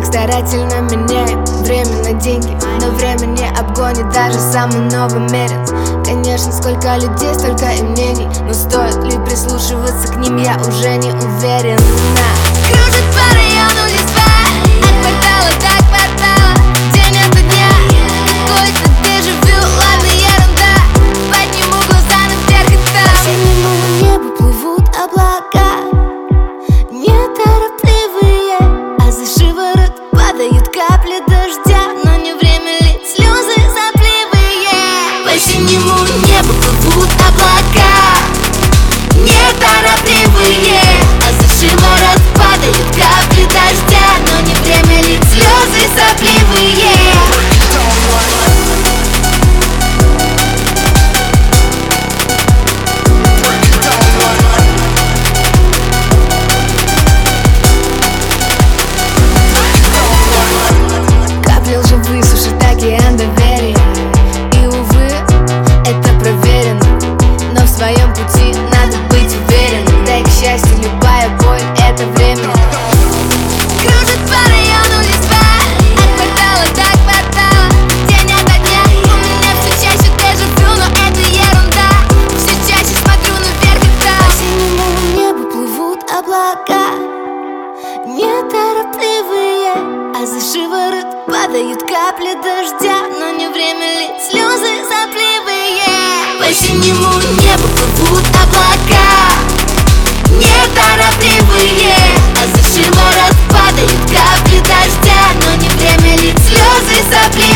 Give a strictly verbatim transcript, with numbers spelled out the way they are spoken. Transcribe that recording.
так старательно меняем время на деньги, но время не обгонит даже самый новомерен. Конечно, сколько людей, столько и мнений, но стоит ли прислушиваться к ним, я уже не уверена. Кружит по району листва, от квартала до квартала, день ото дня какой-то дежавю, ладно, ерунда. Подниму глаза наверх и там по синему небу плывут облака, неторопливые, а за шиворот падают капли дождя. Но не время лить слезы сопливые. По синему небу плывут облака, неторопливые, а за шиворот падают капли дождя. Но не время лить слезы сопливые. Капли лжи высушит океан доверия, и, увы, это проверено. Но в своем пути надо быть уверенным, да и, к счастью, любая боль — это время. Кружит по району листва, от квартала до квартала, день ото дня. У меня все чаще дежавю, но это ерунда. Все чаще смотрю наверх и там по синему небу плывут облака, неторопливые, а за шиворот падают капли дождя. Но не время лить слезы сопливые. По синему небу плывут облака, неторопливые, а за шиворот падают капли дождя. Но не время лить слезы сопливые.